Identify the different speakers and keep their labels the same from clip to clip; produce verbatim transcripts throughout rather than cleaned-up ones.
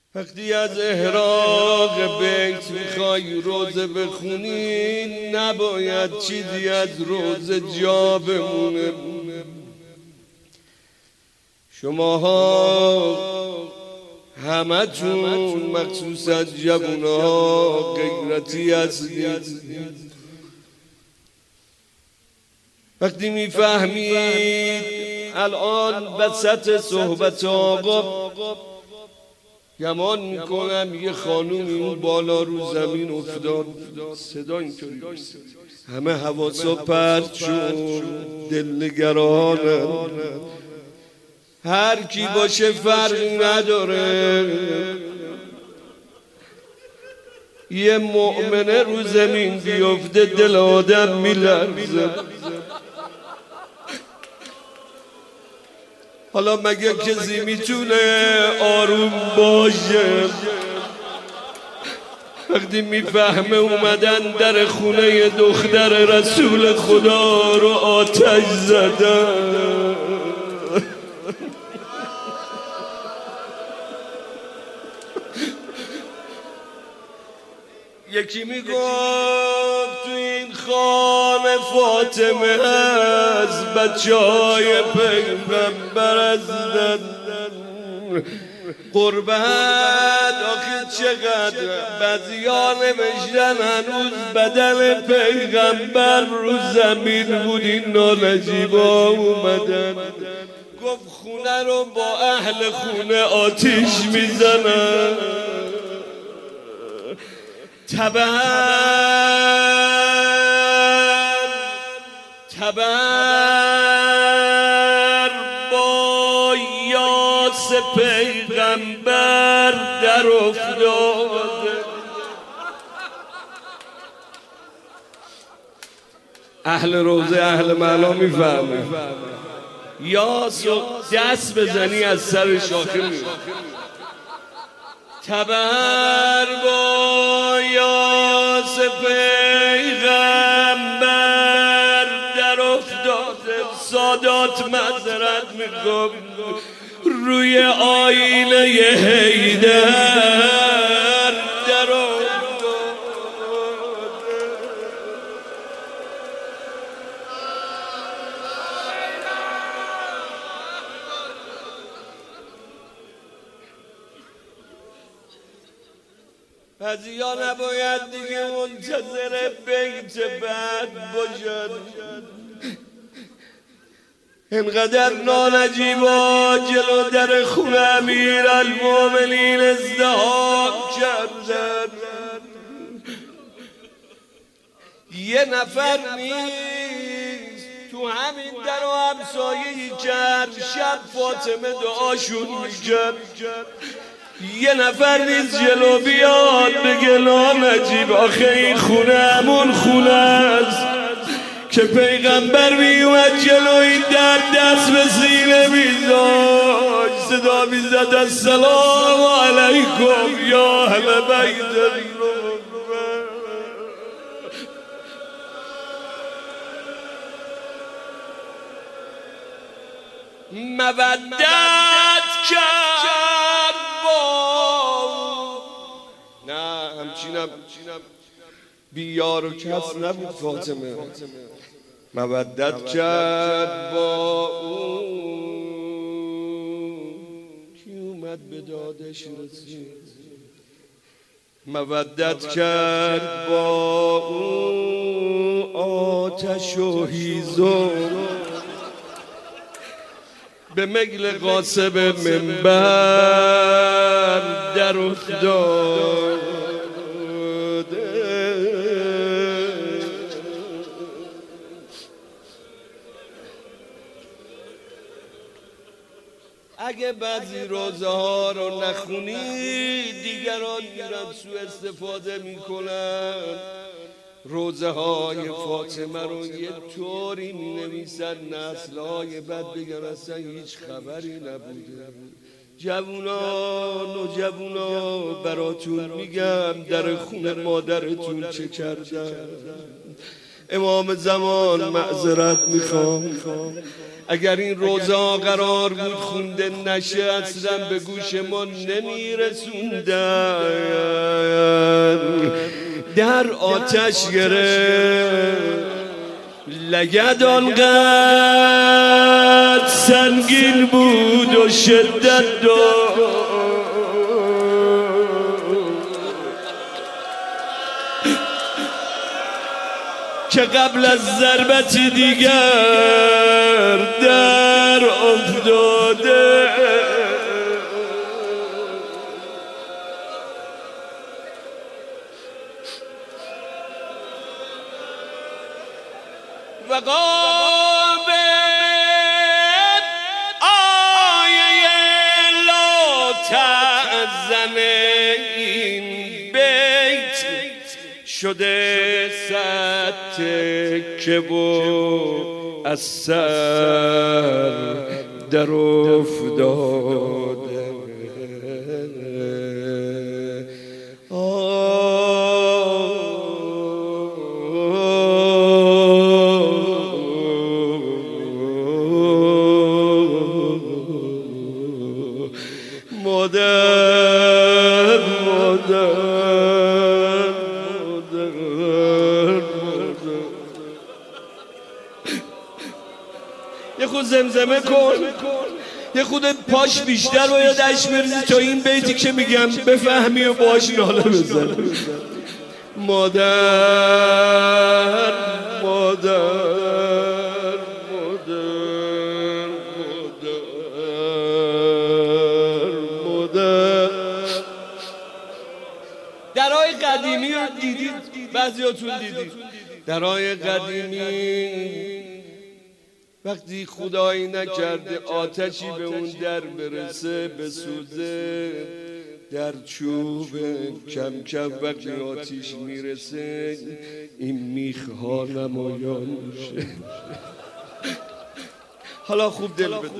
Speaker 1: وقتی از احراق بیت میخوای روزه بخونی نباید چیزی از روزه جا بمونه. شماها همه تون مخصوصا جوونا غیرتی هستید. وقتی میفهمید الان وسط صحبت آقا گمان میکنم یه خانومی اون بالا رو زمین افتاد، صدا اینطوری همه حواسا پرت شد، دلنگرانن، هر کی باشه فرقی نداره، یه مؤمنه رو زمین بیفته دل آدم میلرزه. حالا مگه کسی میتونه آروم باشه وقتی میفهمه اومدن در خونه دختر رسول خدا رو آتش زدن؟ یکی میگفت تو این خانه فاطمه از بچه های پیغمبر هستن. قربت آخه چقدر بعضیا نوشتن هنوز بدن پیغمبر رو زمین بود، این نانجیبا اومدن. گفت خونه رو با اهل خونه آتیش میزنن. تبر تبر با یاس پیغمبر در افتاده. اهل روزه اهل معنا میفهمه. یاس و دست بزنی از سر شاخه میره. تبر با یاس پیغمبر در افتاده. سادات معذرت میگم روی آینه حیدر در افتاده. بعضیا نباید دیگه منتظر بیت بعد باشد. اینقدر نانجیبا جلو در خونه امیرالمومنین ازدحام کردن، یه نفر نیست تو همین در و همسایه‌ای کرد شب فاطمه دعاشون میکرد. یه نفر نیست جلو بیاد بگه نانجیب آخه این خونه همون خونه است که پیغمبر میومد جلو این در دست به سینه میذاشت، صدا میزد السلام علیکم یا اهل بیت الله. مودت کرد نه همچینم بیار و کس نبود فاطمه. مودت کرد با اون کی اومد به دادش رسید. مودت کرد با اون آتش و هیزم به مگل قاسب منبر در افتاد. اگه بعضی روزه ها رو نخونی دیگران میرن سوء استفاده میکنن. روزه های فاطمه رو یه طوری می نویسن نسل های بعد بگن اصلا هیچ خبری نبوده. جوونان و جوونا براتون میگم در خونه مادرتون چه کردن. امام زمان معذرت میخوام اگر این روزا قرار بود خونده نشه اصلا به گوش ما نمیرسوندن. در آتش گرفت لگد آنقدر سنگین بود و شدت داشت که قبل از ضربت دیگر در افتاده. و قابل آیه لا تأذن این بیت شده صد تکه و از سر در افتاده. مادر مادر یه خود زمزمه کن، یه خود پاش بیشتر باید اش بریزی تا این بیتی که میگم بفهمی و باش ناله بزن. مادر مادر درهای قدیمی رو دیدید؟ بعضیاتون دیدید درهای قدیمی وقتی خدایی نکرده آتشی به اون در برسه بسوزه، در چوب کم کم وقتی آتش میرسه این میخ ها نمایان میشه. حالا خوب دل بده،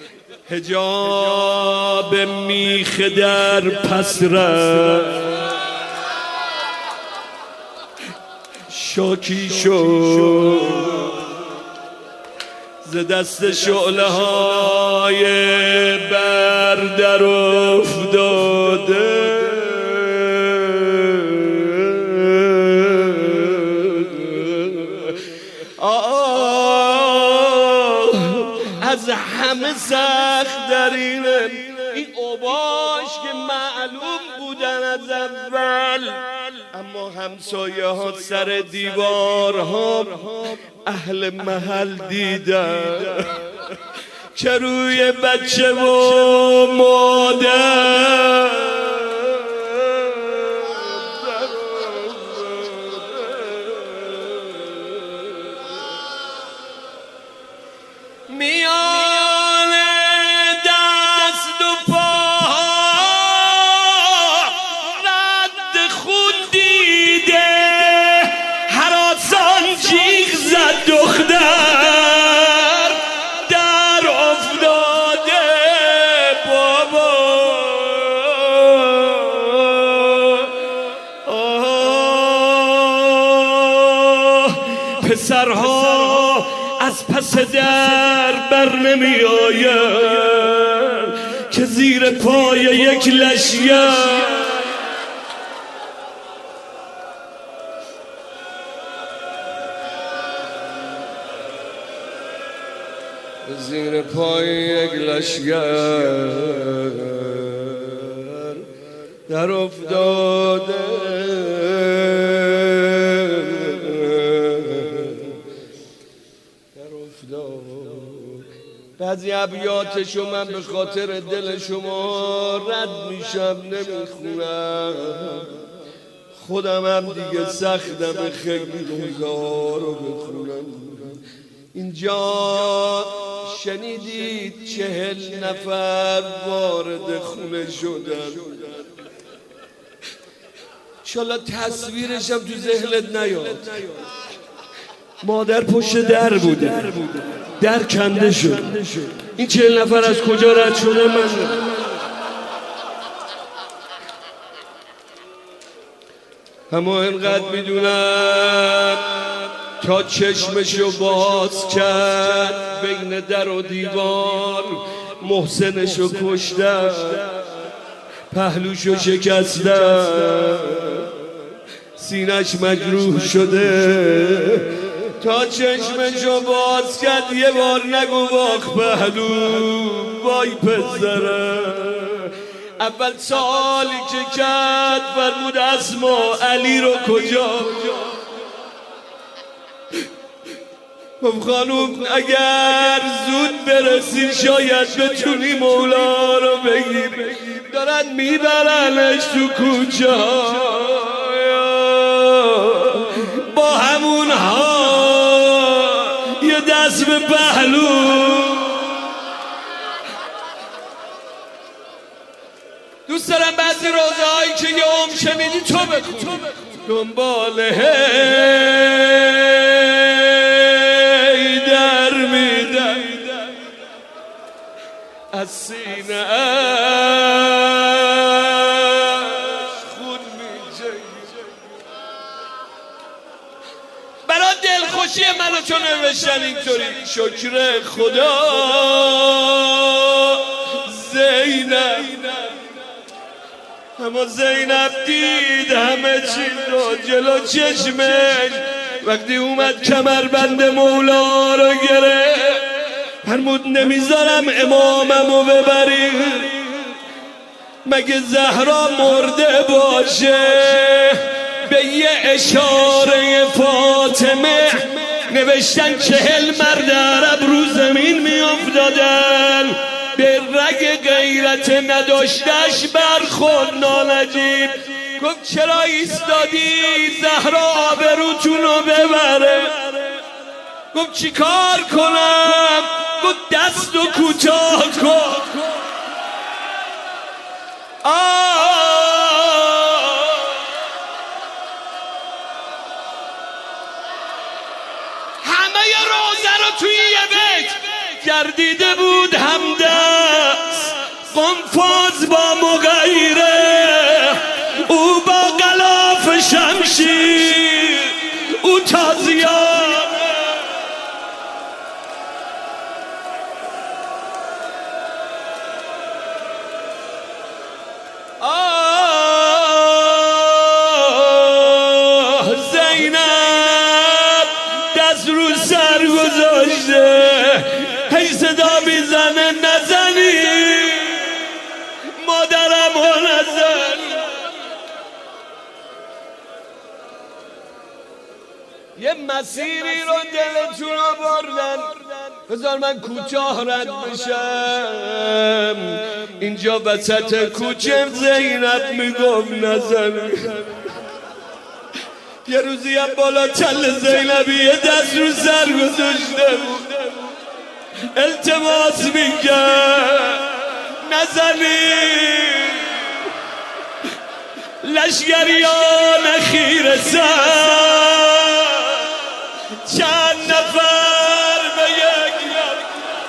Speaker 1: حجاب میخ در پس رفت شاکی شد ز دست شعله های بر در افتاده. از همه سخت در اینه این اوباش که معلوم بودن از اول، اما همسایه ها سر دیوارها اهل محل دیدن که روی بچه و مادر میان دست و پا رد خون دیده هراسان جیغ زد دختر در افتاده. بابا پسرها از پس در بر نمی آید که زیر پای یک لشگر زیر پای یک لشگر در افتاده. بعضی ابیاتشو من به خاطر دل شما رد میشم نمیخونم، خودم هم دیگه سختم خیلی روزا رو بخونم. اینجا شنیدید چهل نفر وارد خونه شدن، انشالله تصویرشم تو ذهنت نیاد. مادر پشت در بوده، در کنده شد. این چهل نفر از کجا رد شده؟ من اما اینقدر میدونم تا چشمشو باز کرد بین در و دیوار، محسنشو کشتن، پهلوشو شکستن، سینش مجروح شده. تا چشمشو باز کرد یه بار نگو واخ پهلو، وای پسره. اول سالی که کرد فرمود اسما علی رو کجا؟ خب خانوم اگر زود برسی شاید بتونی مولا رو بگیری، دارن میبرنش تو کوچه با همون ها یه دست به پهلو. دوست دارم بعضی روزه هایی که یه عمر شنیدی تو بخونی، دنبال هیدر میدن از سینه اش خون میجه. برای دلخوشی منو چون نوشتن اینطوری، شکر خدا زینب. اما زینب دید همه چی رو جلو چشمش، وقتی اومد کمربند مولا رو گرفت فرمود نمیذارم اماممو ببری، مگه زهرا مرده باشه؟ به یه اشاره فاطمه نوشتن چهل مرد عرب رو زمین میافتادن، به رگ غیرت نداشتش برخورد نانجیب. گفت چرا ایستادی زهرا آبروتونو ببره؟ گفت چی کار کنم؟ گفت دست و کوتاه کن. همه روزه رو توی یه بیت گردیده بود همدست، قنفاز با مغیره، او با غلاف شمشیر، او تازیانه. آه زینب دست رو سر گذاشته، هی صدا میزنه نزنی مادرم و نزن. یه مسیری رو دلتون رو بردن، بذار من کوتاه رد بشم. اینجا وسط کوچه زینب میگفت نزن. یه روزی هم بالا تل زینبی یه دست رو سر گذاشته بود، التماس میکرد نزنی. لشگریان خیره سر چند نفر به یک یک.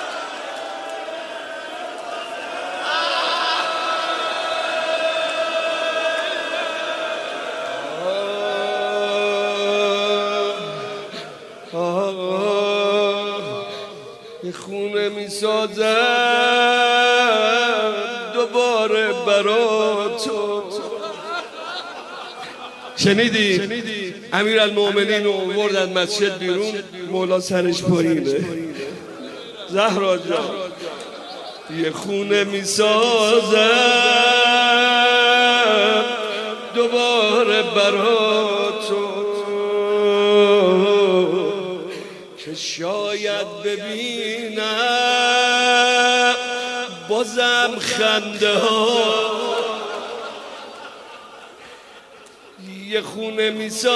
Speaker 1: یه خونه میسازم دوباره برا تو. شنیدی؟ امیر المومنین رو آوردن مسجد بیرون، مولا سرش پایینه. زهرا جان یه خونه میسازم دوباره برا تو، که شاید ببینم بازم خنده ها. یه خونه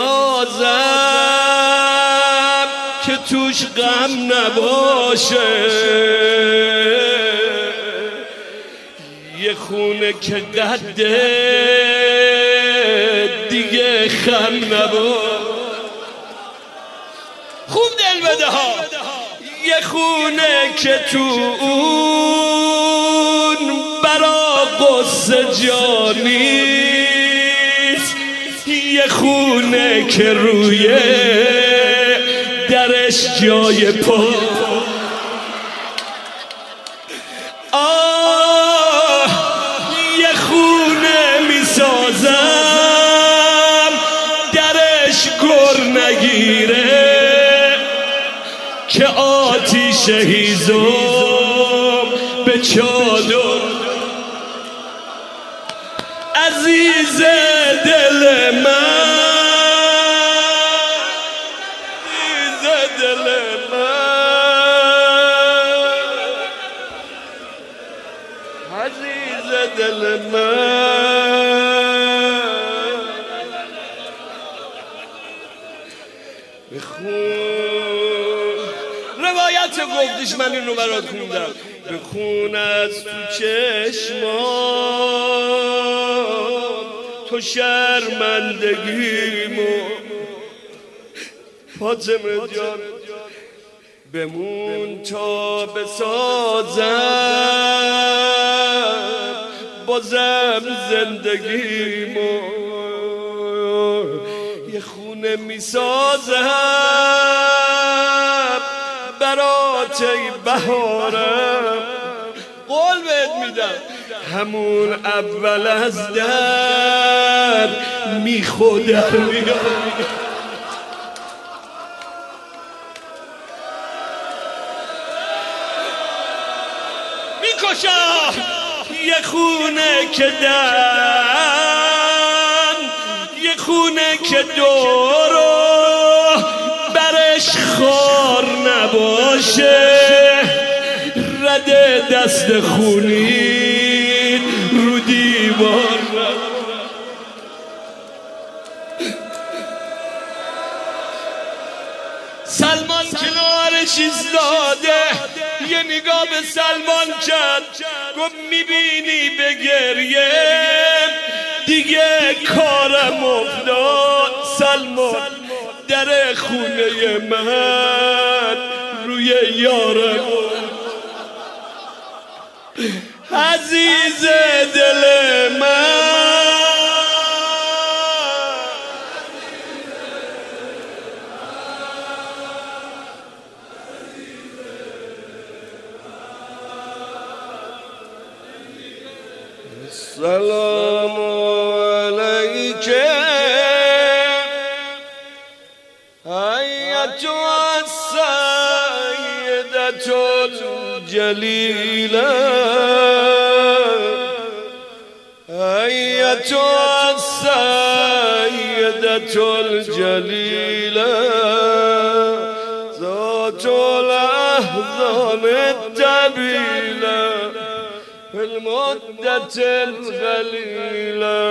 Speaker 1: میسازم که توش غم نباشه، یه خونه که قد دیگه خم نباشه. خوب دل بده ها. یه خونه که تو اون برا قصه جانی، یه خونه که روی درش جای پا. آه یه خونه میسازم درش گر نگیره که آتیش هیزم به چادر. عزیز دل من، عزیز دل من، عزیز دل من، بخون روایت گفتش، من اینو برات خوندم. بخون از تو چشمام تو شرمندگیمو فاطمه جان، بمون تا بسازم بازم زندگیمو. یه خونه میسازم برات ای بهارم، قول بهت میدم همون اول از در میخودم میام. میکشم یه خونه که در، یه خونه که دورو برش خار نباشه، رده دست خونی رو دیوار. سلمان کنارش ایستاده یه نگاه به سلمان کرد، گفت میبینی به گریه دیگه کارم افتاد. سلمان در خونه من روی یارم. عزیز دل من، السلام علیک ایتها السیدة الجلیلة، ایتها السیدة الجلیلة، ذات الاحضان الطویلة في المدة القليلة.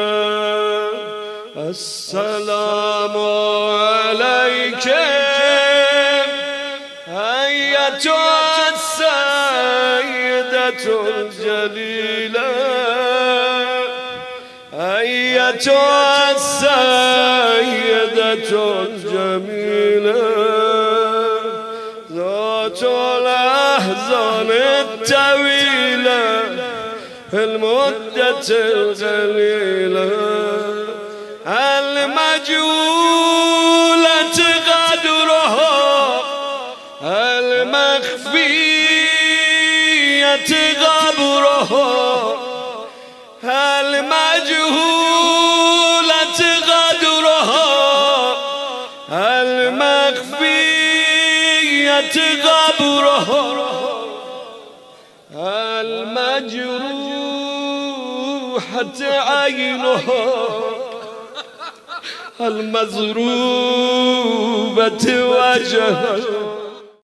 Speaker 1: السلام عليك أيتها السيدة الجليلة، أيتها السيدة الجميلة، ذات الأحزان الطويلة في المدة القليلة، المجهولة قدرها، المخفية قبرها، المجهولة قدرها، المخفية قبرها، المجروحة عينها، المضروبة وجهها،